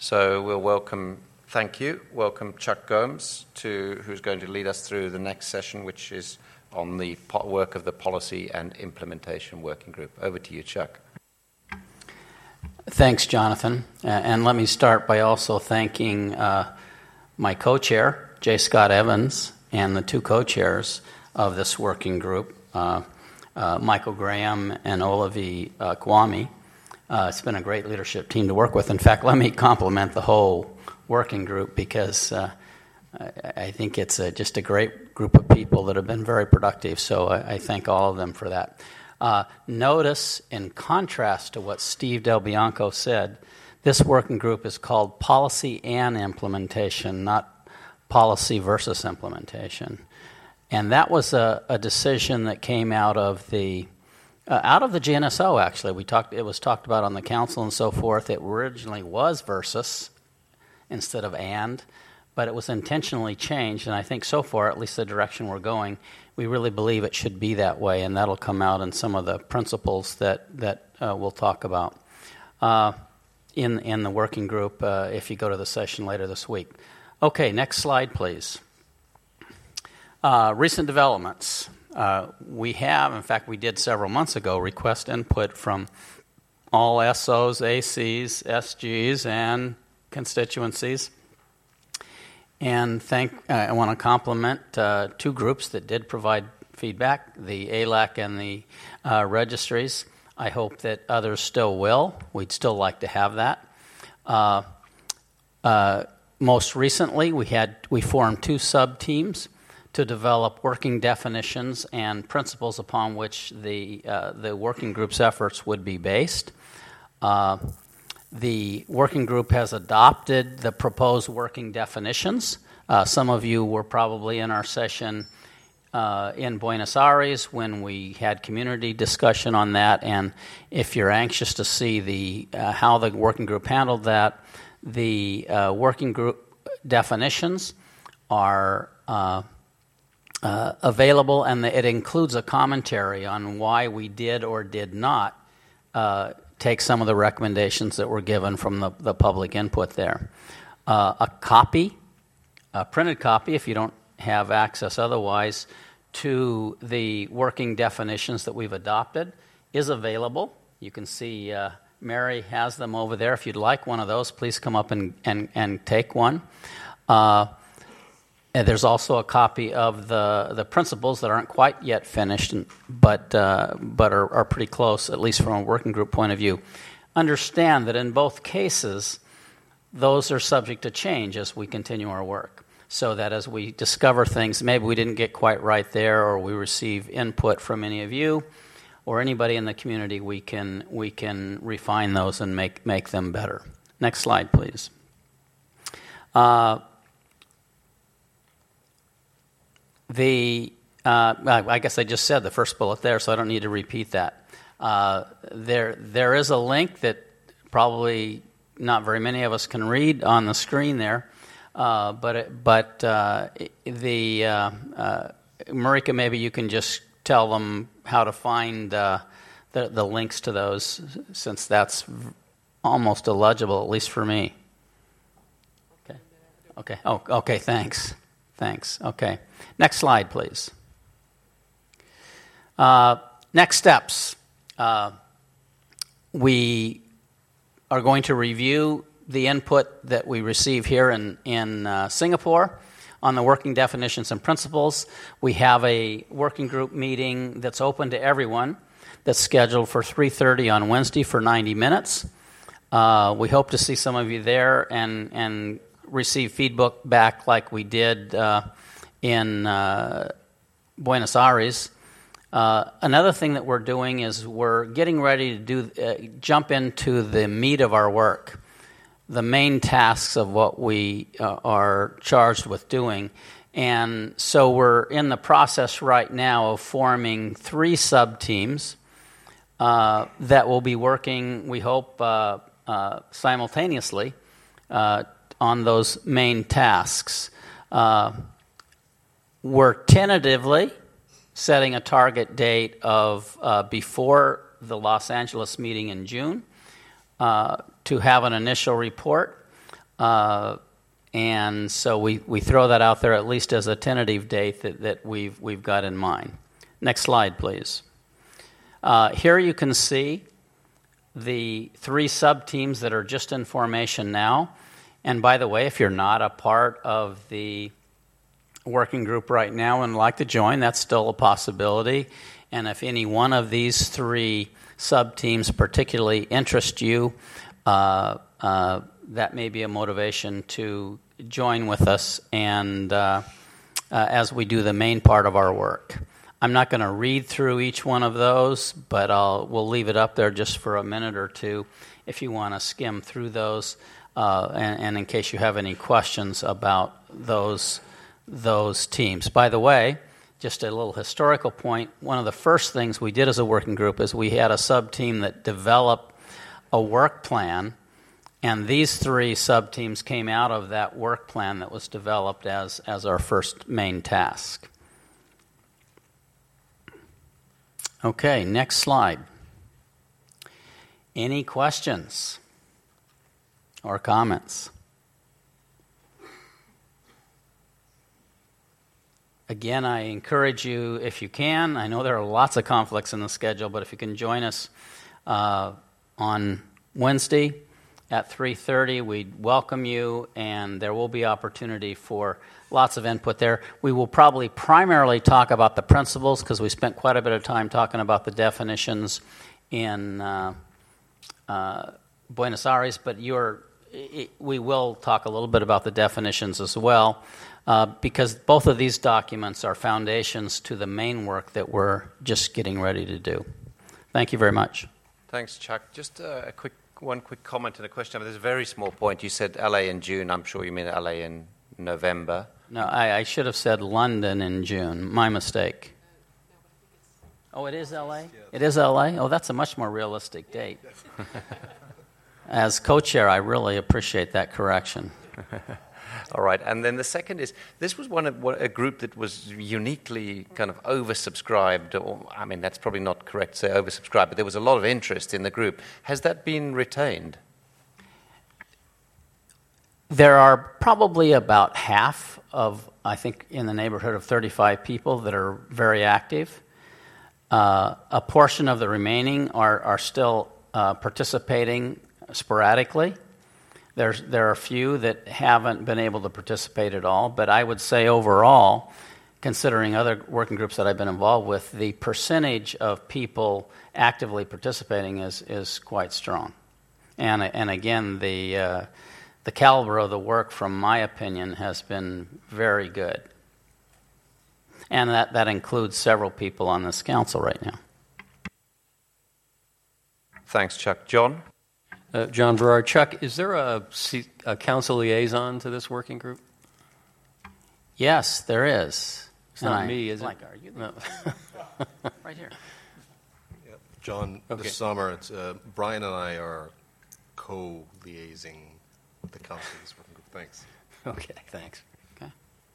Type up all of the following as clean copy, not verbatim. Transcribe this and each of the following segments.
So we'll welcome Chuck Gomes, who's going to lead us through the next session, which is on the work of the Policy and Implementation Working Group. Over to you, Chuck. Thanks, Jonathan. And let me start by also thanking my co-chair, J. Scott Evans, and the two co-chairs of this working group, Michael Graham and Olavi Kwame. It's been a great leadership team to work with. In fact, let me compliment the whole working group because I think it's just a great group of people that have been very productive, so I thank all of them for that. Notice, in contrast to what Steve Del Bianco said, this working group is called Policy and Implementation, not Policy versus Implementation. And that was a decision that came out of the GNSO, actually. It was talked about on the council and so forth. It originally was versus instead of and, but it was intentionally changed, and I think so far, at least the direction we're going, we really believe it should be that way, and that'll come out in some of the principles that we'll talk about in the working group if you go to the session later this week. Okay, next slide, please. Recent developments. We have, in fact, we did several months ago, request input from all SOs, ACs, SGs, and constituencies. And I want to compliment two groups that did provide feedback, the ALAC and the registries. I hope that others still will. We'd still like to have that. Most recently, we formed two sub-teams to develop working definitions and principles upon which the working group's efforts would be based. The working group has adopted the proposed working definitions. Some of you were probably in our session in Buenos Aires when we had community discussion on that, and if you're anxious to see how the working group handled that, the working group definitions are available, and it includes a commentary on why we did or did not take some of the recommendations that were given from the public input there. A printed copy, if you don't have access otherwise, to the working definitions that we've adopted is available. You can see Mary has them over there. If you'd like one of those, please come up and take one. And there's also a copy of the principles that aren't quite yet finished, but are pretty close, at least from a working group point of view. Understand that in both cases, those are subject to change as we continue our work. So that as we discover things, maybe we didn't get quite right there, or we receive input from any of you or anybody in the community, we can refine those and make them better. Next slide, please. I guess I just said the first bullet there, so I don't need to repeat that. There is a link that probably not very many of us can read on the screen there, but Marika, maybe you can just tell them how to find the links to those, since that's almost illegible, at least for me. Okay. Oh, okay. Thanks. Okay. Next slide, please. Next steps. We are going to review the input that we receive here in Singapore on the working definitions and principles. We have a working group meeting that's open to everyone that's scheduled for 3:30 on Wednesday for 90 minutes. We hope to see some of you there and receive feedback back like we did in Buenos Aires. Another thing that we're doing is we're getting ready to jump into the meat of our work, the main tasks of what we are charged with doing. And so we're in the process right now of forming 3 sub-teams that will be working, we hope, simultaneously on those main tasks. We're tentatively setting a target date of before the Los Angeles meeting in June to have an initial report. And so we throw that out there at least as a tentative date that we've got in mind. Next slide, please. Here you can see the 3 sub-teams that are just in formation now. And by the way, if you're not a part of the working group right now and would like to join, that's still a possibility. And if any one of these 3 sub-teams particularly interest you, that may be a motivation to join with us and as we do the main part of our work. I'm not going to read through each one of those, but we'll leave it up there just for a minute or two if you want to skim through those, and in case you have any questions about those teams. By the way, just a little historical point, one of the first things we did as a working group is we had a sub-team that developed a work plan, and these 3 sub-teams came out of that work plan that was developed as our first main task. Okay, next slide. Any questions or comments? Again, I encourage you, if you can, I know there are lots of conflicts in the schedule, but if you can join us on Wednesday at 3:30, we'd welcome you, and there will be opportunity for lots of input there. We will probably primarily talk about the principles because we spent quite a bit of time talking about the definitions in Buenos Aires, but we will talk a little bit about the definitions as well. Because both of these documents are foundations to the main work that we're just getting ready to do. Thank you very much. Thanks, Chuck. Just one quick comment and a question. There's a very small point. You said LA in June. I'm sure you mean LA in November. No, I should have said London in June. My mistake. Oh, it is LA? It is LA? Oh, that's a much more realistic date. As co-chair, I really appreciate that correction. All right, and then the second is, this was a group that was uniquely kind of oversubscribed, or I mean, that's probably not correct to say oversubscribed, but there was a lot of interest in the group. Has that been retained? There are probably about half of, I think, in the neighborhood of 35 people that are very active. A portion of the remaining are still participating sporadically. There are a few that haven't been able to participate at all, but I would say overall, considering other working groups that I've been involved with, the percentage of people actively participating is quite strong. And again, the caliber of the work, from my opinion, has been very good. And that includes several people on this council right now. Thanks, Chuck. John? John Verard. Chuck, is there a council liaison to this working group? Yes, there is. It's not me, is it? Are you? No. Right here. Yep. John, Okay. This summer, it's, Brian and I are co-liaising with the council of this working group. Thanks. Okay, thanks. Okay.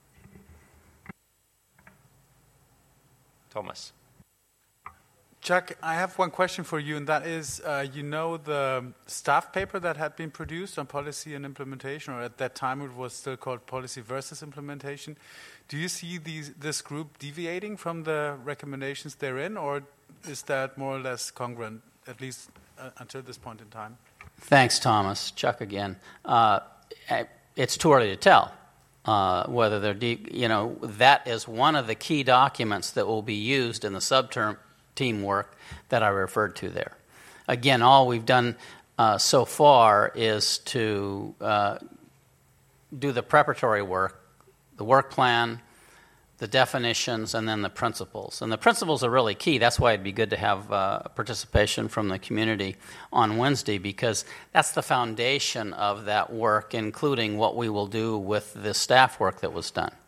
Thomas? Chuck, I have one question for you, and that is, the staff paper that had been produced on policy and implementation, or at that time it was still called policy versus implementation. Do you see this group deviating from the recommendations therein, or is that more or less congruent, at least until this point in time? Thanks, Thomas. Chuck again. It's too early to tell whether they're that is one of the key documents that will be used in the team work that I referred to there. Again, all we've done so far is to do the preparatory work, the work plan, the definitions, and then the principles. And the principles are really key. That's why it'd be good to have participation from the community on Wednesday, because that's the foundation of that work, including what we will do with the staff work that was done.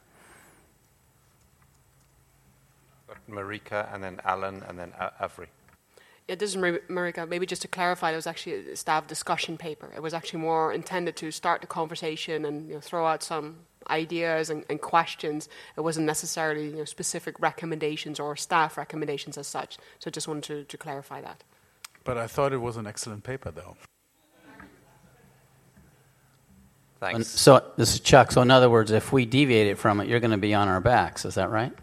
Marika, and then Alan, and then Avery. Yeah, this is Marika. Maybe just to clarify, it was actually a staff discussion paper. It was actually more intended to start the conversation and throw out some ideas and questions. It wasn't necessarily specific recommendations or staff recommendations as such. So I just wanted to clarify that. But I thought it was an excellent paper, though. Thanks. So this is Chuck. So in other words, if we deviate from it, you're going to be on our backs. Is that right?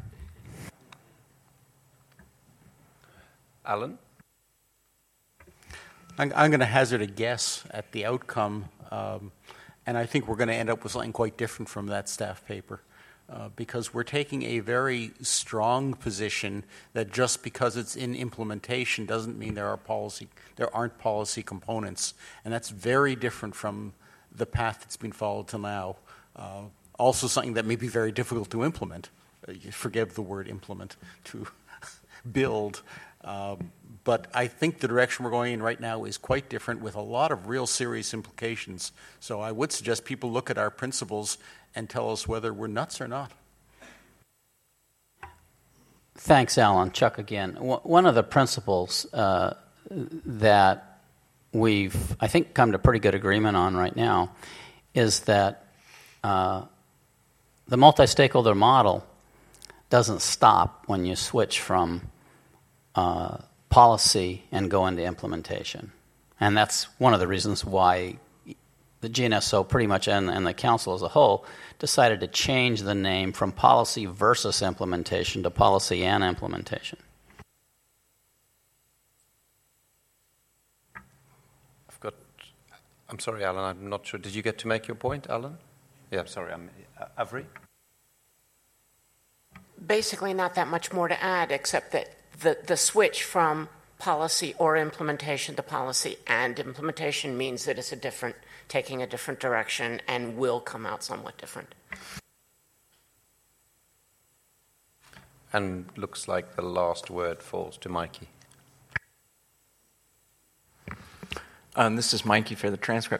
Alan? I'm going to hazard a guess at the outcome, and I think we're going to end up with something quite different from that staff paper, because we're taking a very strong position that just because it's in implementation doesn't mean there aren't policy components, and that's very different from the path that's been followed till now. Also, something that may be very difficult to implement. Forgive the word implement, to build. But I think the direction we're going in right now is quite different with a lot of real serious implications. So I would suggest people look at our principles and tell us whether we're nuts or not. Thanks, Alan. Chuck again. One of the principles that we've, I think, come to pretty good agreement on right now is that the multi-stakeholder model doesn't stop when you switch from policy and go into implementation. And that's one of the reasons why the GNSO pretty much and the council as a whole decided to change the name from policy versus implementation to policy and implementation. I'm sorry, Alan, I'm not sure. Did you get to make your point, Alan? Yeah, sorry, Avery? Basically not that much more to add, except that the switch from policy or implementation to policy and implementation means that it's taking a different direction and will come out somewhat different. And looks like the last word falls to Mikey. This is Mikey for the transcript.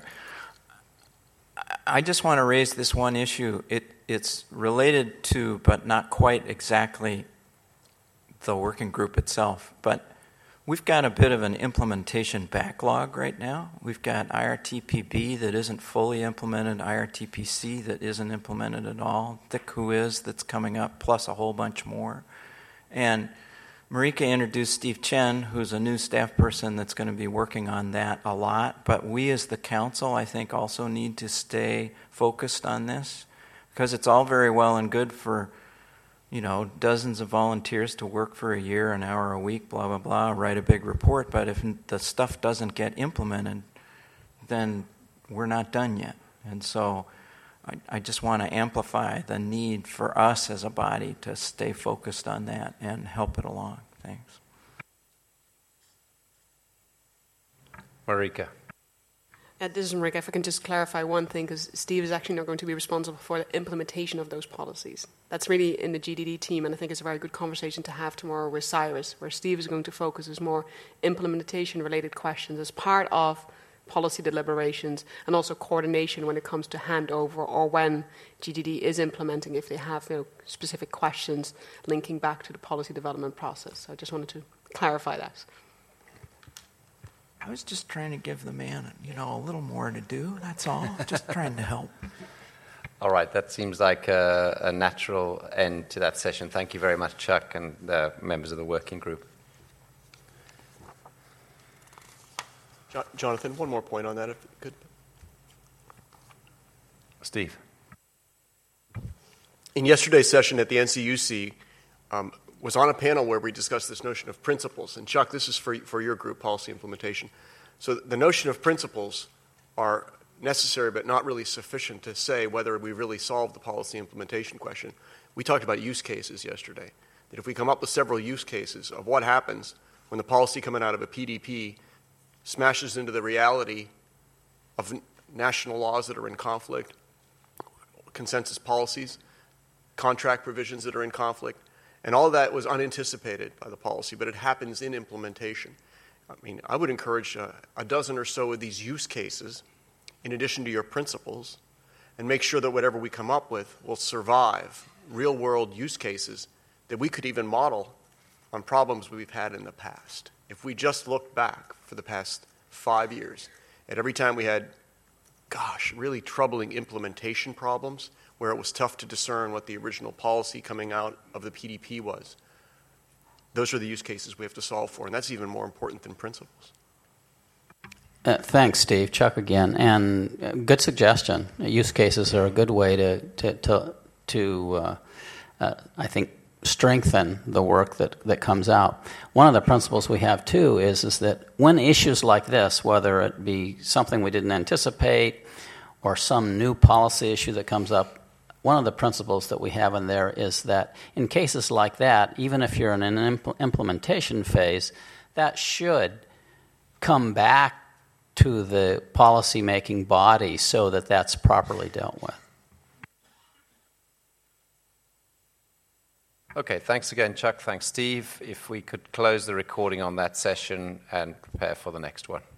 I just want to raise this one issue. It's related to, but not quite exactly, the working group itself. But we've got a bit of an implementation backlog right now. We've got IRTPB that isn't fully implemented, IRTPC that isn't implemented at all, THIC that's coming up, plus a whole bunch more. And Marika introduced Steve Chen, who's a new staff person that's going to be working on that a lot. But we as the council, I think, also need to stay focused on this, because it's all very well and good for, dozens of volunteers to work for a year, an hour a week, blah, blah, blah, write a big report. But if the stuff doesn't get implemented, then we're not done yet. And so I just want to amplify the need for us as a body to stay focused on that and help it along. Thanks. Marika. This is Marika. If I can just clarify one thing, because Steve is actually not going to be responsible for the implementation of those policies. That's really in the GDD team, and I think it's a very good conversation to have tomorrow with Cyrus, where Steve is going to focus on more implementation-related questions as part of policy deliberations and also coordination when it comes to handover or when GDD is implementing, if they have specific questions linking back to the policy development process. So I just wanted to clarify that. I was just trying to give the man, a little more to do. That's all. Just trying to help. All right, that seems like a natural end to that session. Thank you very much, Chuck, and the members of the working group. Jonathan, one more point on that, if you could. Steve. In yesterday's session at the NCUC, was on a panel where we discussed this notion of principles. And Chuck, this is for your group, policy implementation. So the notion of principles are necessary but not really sufficient to say whether we really solved the policy implementation question. We talked about use cases yesterday, that if we come up with several use cases of what happens when the policy coming out of a PDP smashes into the reality of national laws that are in conflict, consensus policies, contract provisions that are in conflict, and all of that was unanticipated by the policy, but it happens in implementation. I would encourage a dozen or so of these use cases in addition to your principles, and make sure that whatever we come up with will survive real-world use cases that we could even model on problems we've had in the past. If we just looked back for the past 5 years at every time we had, really troubling implementation problems where it was tough to discern what the original policy coming out of the PDP was, those are the use cases we have to solve for, and that's even more important than principles. Thanks, Steve. Chuck again. And good suggestion. Use cases are a good way to I think, strengthen the work that comes out. One of the principles we have, too, is that when issues like this, whether it be something we didn't anticipate or some new policy issue that comes up, one of the principles that we have in there is that in cases like that, even if you're in an implementation phase, that should come back to the policy-making body so that that's properly dealt with. Okay, thanks again, Chuck. Thanks, Steve. If we could close the recording on that session and prepare for the next one.